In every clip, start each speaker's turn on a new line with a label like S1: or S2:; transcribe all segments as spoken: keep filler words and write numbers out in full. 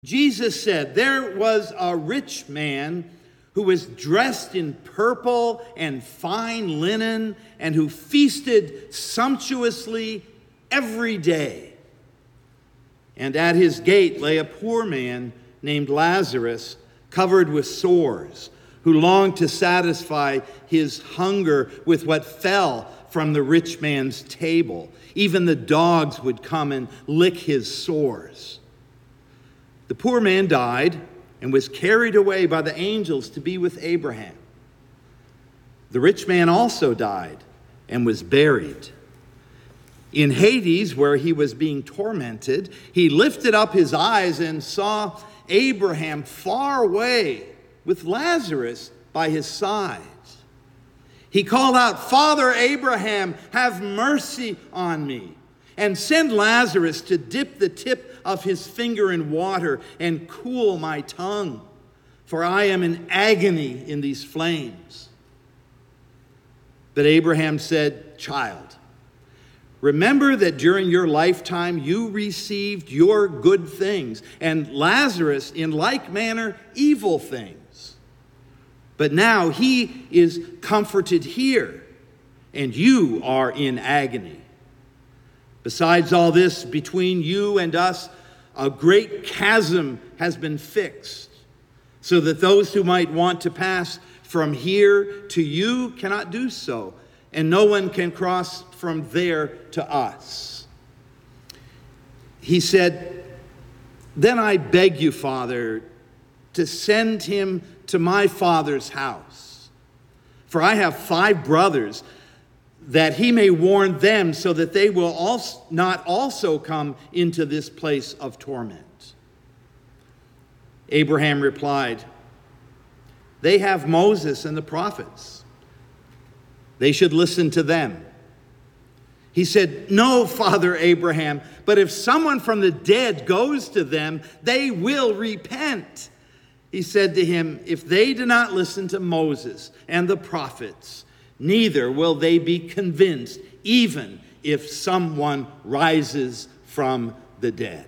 S1: Jesus said, there was a rich man who was dressed in purple and fine linen and who feasted sumptuously every day. And at his gate lay a poor man named Lazarus, covered with sores, who longed to satisfy his hunger with what fell from the rich man's table. Even the dogs would come and lick his sores. The poor man died and was carried away by the angels to be with Abraham. The rich man also died and was buried. In Hades, where he was being tormented, he lifted up his eyes and saw Abraham far away with Lazarus by his side. He called out, "Father Abraham, have mercy on me, and send Lazarus to dip the tip of his finger in water and cool my tongue, for I am in agony in these flames." But Abraham said, "Child, remember that during your lifetime you received your good things, and Lazarus in like manner evil things. But now he is comforted here, and you are in agony. Besides all this, between you and us, a great chasm has been fixed, so that those who might want to pass from here to you cannot do so, and no one can cross from there to us." He said, "Then I beg you, Father, to send him to my father's house. For I have five brothers, that he may warn them, so that they will also not also come into this place of torment." Abraham replied, "They have Moses and the prophets. They should listen to them." He said, "No, Father Abraham, but if someone from the dead goes to them, they will repent." He said to him, "If they do not listen to Moses and the prophets, neither will they be convinced, even if someone rises from the dead."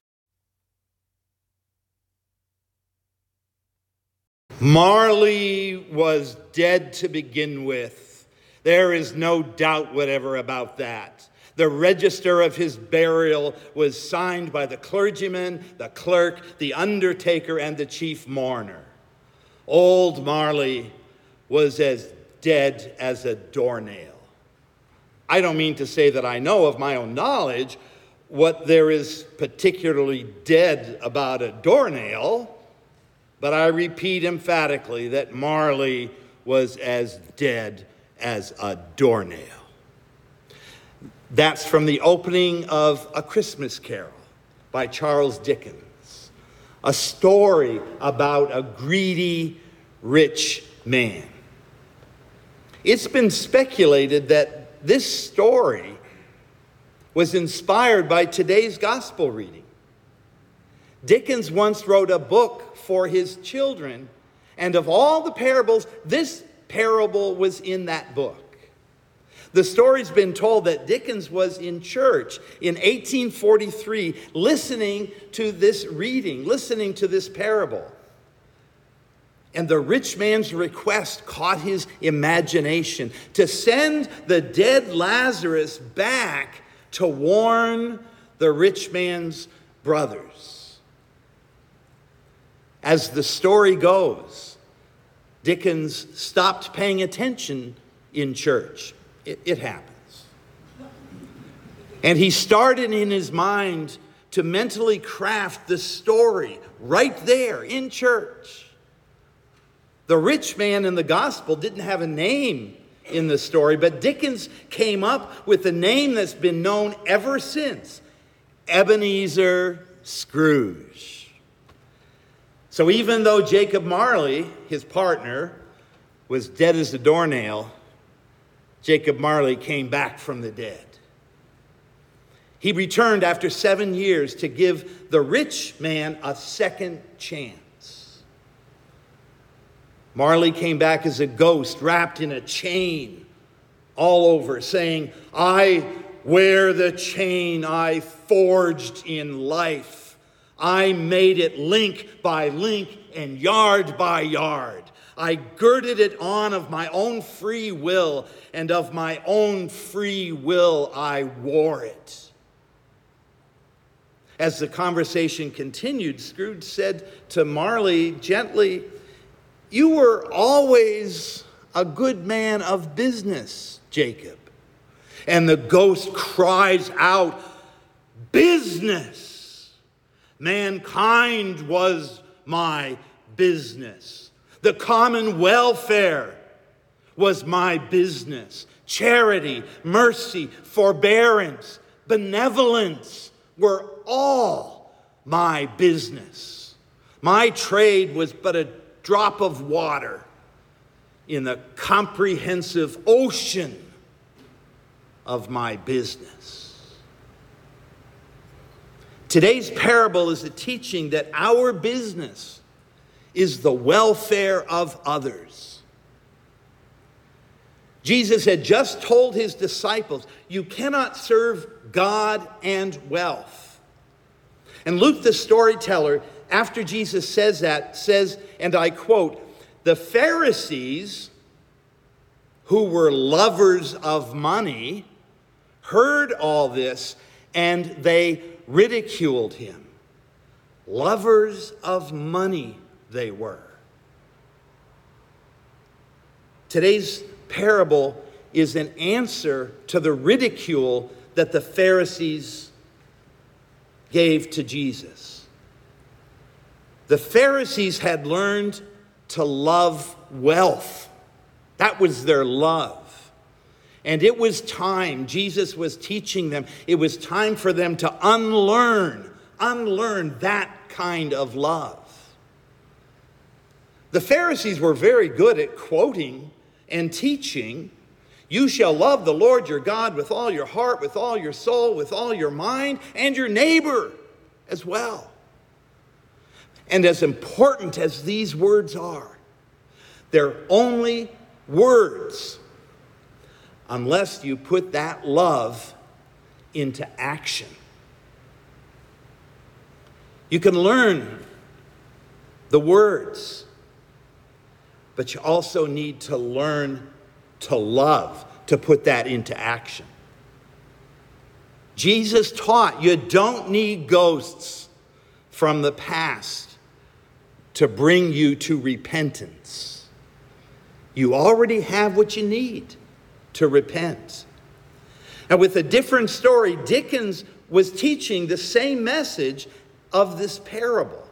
S1: Marley was dead to begin with. There is no doubt whatever about that. The register of his burial was signed by the clergyman, the clerk, the undertaker, and the chief mourner. Old Marley was as dead as a doornail. I don't mean to say that I know of my own knowledge what there is particularly dead about a doornail, but I repeat emphatically that Marley was as dead as a doornail. That's from the opening of A Christmas Carol by Charles Dickens, a story about a greedy, rich man. It's been speculated that this story was inspired by today's gospel reading. Dickens once wrote a book for his children, and of all the parables, this parable was in that book. The story's been told that Dickens was in church in eighteen forty-three listening to this reading, listening to this parable. And the rich man's request caught his imagination to send the dead Lazarus back to warn the rich man's brothers. As the story goes, Dickens stopped paying attention in church. It, it happens. And he started in his mind to mentally craft the story right there in church. The rich man in the gospel didn't have a name in the story, but Dickens came up with a name that's been known ever since: Ebenezer Scrooge. So even though Jacob Marley, his partner, was dead as a doornail, Jacob Marley came back from the dead. He returned after seven years to give the rich man a second chance. Marley came back as a ghost, wrapped in a chain all over, saying, "I wear the chain I forged in life. I made it link by link and yard by yard. I girded it on of my own free will, and of my own free will I wore it. As the conversation continued, Scrooge said to Marley gently, "You were always a good man of business, Jacob." And the ghost cries out, "Business! Mankind was my business. The common welfare was my business. Charity, mercy, forbearance, benevolence were all my business. My trade was but a drop of water in the comprehensive ocean of my business." Today's parable is a teaching that our business is the welfare of others. Jesus had just told his disciples, you cannot serve God and wealth. And Luke, the storyteller, after Jesus says that, says, and I quote, "The Pharisees, who were lovers of money, heard all this, and they ridiculed him." Lovers of money they were. Today's parable is an answer to the ridicule that the Pharisees gave to Jesus. The Pharisees had learned to love wealth. That was their love. And it was time, Jesus was teaching them, it was time for them to unlearn, unlearn that kind of love. The Pharisees were very good at quoting and teaching, "You shall love the Lord your God with all your heart, with all your soul, with all your mind, and your neighbor as well." And as important as these words are, they're only words unless you put that love into action. You can learn the words, but you also need to learn to love, to put that into action. Jesus taught you don't need ghosts from the past to bring you to repentance. You already have what you need to repent. Now, with a different story, Dickens was teaching the same message of this parable.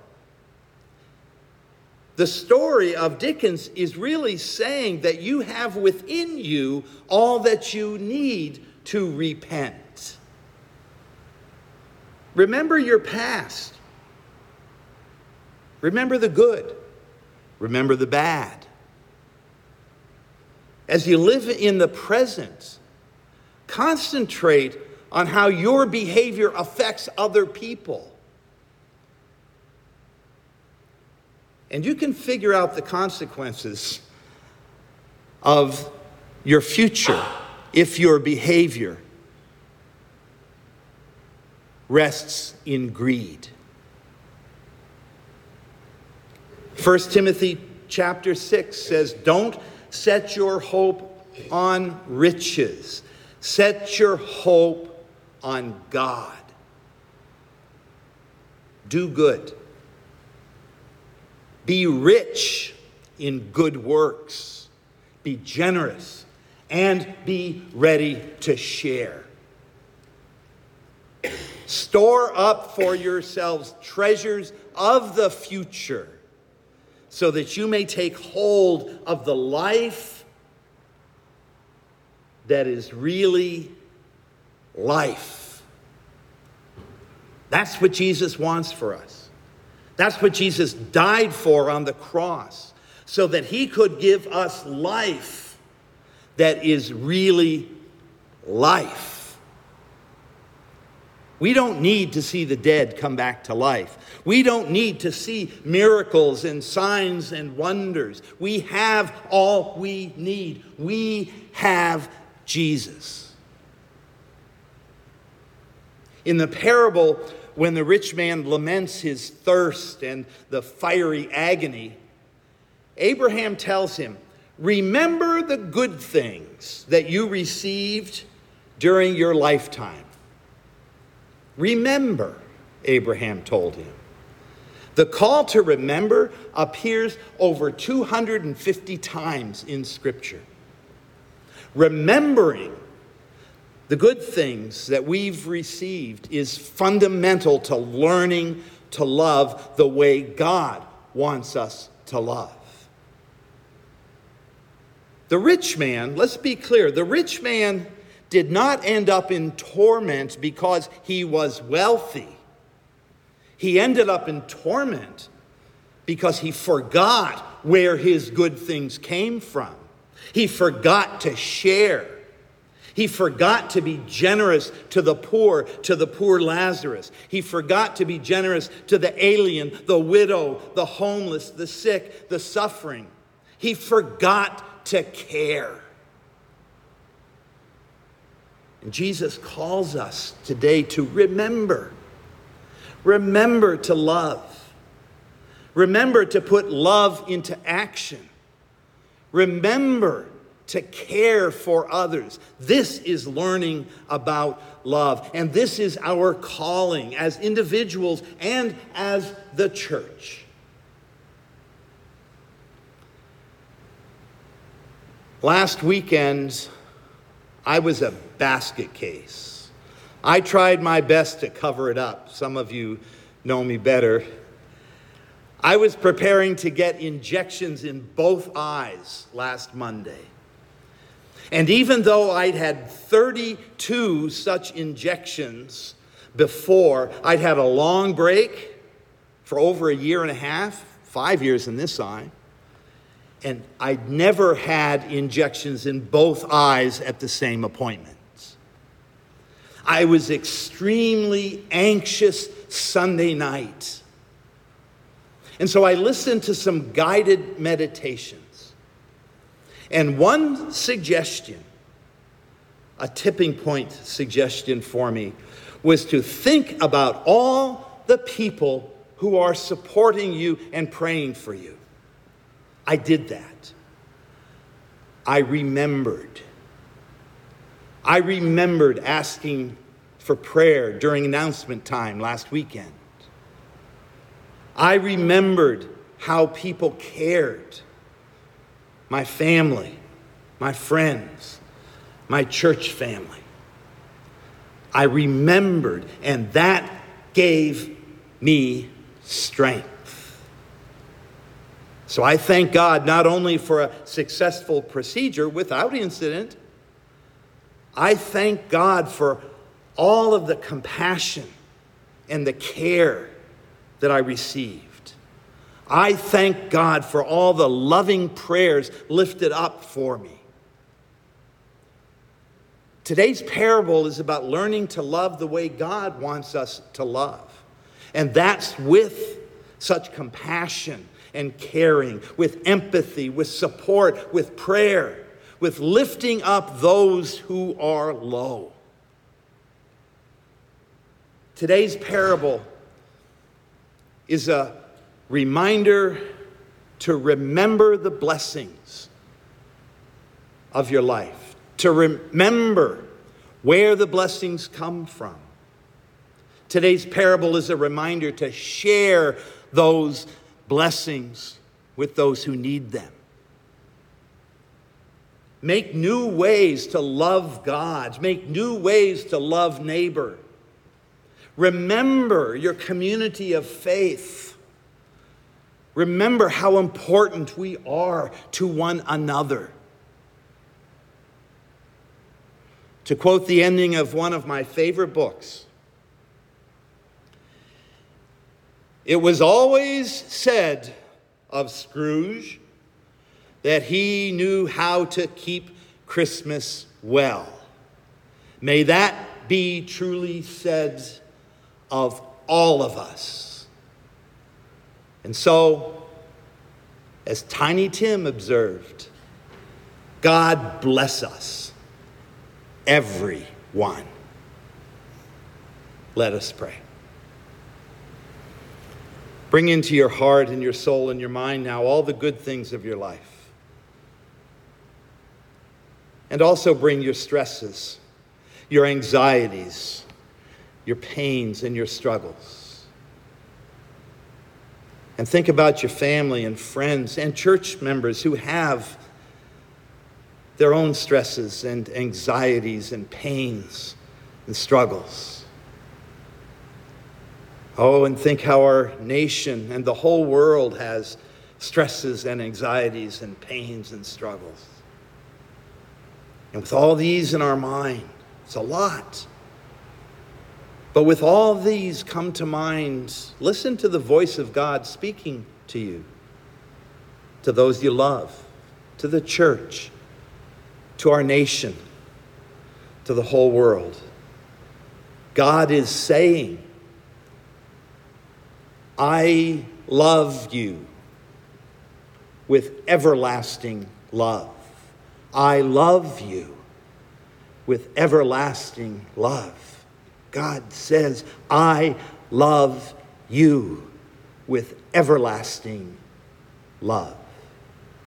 S1: The story of Dickens is really saying that you have within you all that you need to repent. Remember your past. Remember the good. Remember the bad. As you live in the present, concentrate on how your behavior affects other people. And you can figure out the consequences of your future if your behavior rests in greed. First Timothy chapter six says, don't set your hope on riches. Set your hope on God. Do good. Be rich in good works. Be generous and be ready to share. Store up for yourselves treasures of the future, so that you may take hold of the life that is really life. That's what Jesus wants for us. That's what Jesus died for on the cross, so that he could give us life that is really life. We don't need to see the dead come back to life. We don't need to see miracles and signs and wonders. We have all we need. We have Jesus. In the parable, when the rich man laments his thirst and the fiery agony, Abraham tells him, remember the good things that you received during your lifetime. Remember, Abraham told him. The call to remember appears over two hundred fifty times in Scripture. Remembering the good things that we've received is fundamental to learning to love the way God wants us to love. The rich man, let's be clear, the rich man did not end up in torment because he was wealthy. He ended up in torment because he forgot where his good things came from. He forgot to share. He forgot to be generous to the poor, to the poor Lazarus. He forgot to be generous to the alien, the widow, the homeless, the sick, the suffering. He forgot to care. And Jesus calls us today to remember. Remember to love. Remember to put love into action. Remember to care for others. This is learning about love. And this is our calling as individuals and as the church. Last weekend, I was a basket case. I tried my best to cover it up. Some of you know me better. I was preparing to get injections in both eyes last Monday. And even though I'd had thirty-two such injections before, I'd had a long break for over a year and a half, five years in this eye, and I'd never had injections in both eyes at the same appointment. I was extremely anxious Sunday night. And so I listened to some guided meditations. And one suggestion, a tipping point suggestion for me, was to think about all the people who are supporting you and praying for you. I did that. I remembered. I remembered asking for prayer during announcement time last weekend. I remembered how people cared. My family, my friends, my church family. I remembered, and that gave me strength. So I thank God not only for a successful procedure without incident, I thank God for all of the compassion and the care that I received. I thank God for all the loving prayers lifted up for me. Today's parable is about learning to love the way God wants us to love. And that's with such compassion and caring, with empathy, with support, with prayer, with lifting up those who are low. Today's parable is a reminder to remember the blessings of your life, to remember where the blessings come from. Today's parable is a reminder to share those blessings with those who need them. Make new ways to love God. Make new ways to love neighbor. Remember your community of faith. Remember how important we are to one another. To quote the ending of one of my favorite books, it was always said of Scrooge that he knew how to keep Christmas well. May that be truly said of all of us. And so, as Tiny Tim observed, God bless us, everyone. Let us pray. Bring into your heart and your soul and your mind now all the good things of your life. And also bring your stresses, your anxieties, your pains, and your struggles. And think about your family and friends and church members who have their own stresses and anxieties and pains and struggles. Oh, and think how our nation and the whole world has stresses and anxieties and pains and struggles. And with all these in our mind, it's a lot. But with all these come to mind, listen to the voice of God speaking to you, to those you love, to the church, to our nation, to the whole world. God is saying, I love you with everlasting love. I love you with everlasting love. God says, I love you with everlasting love.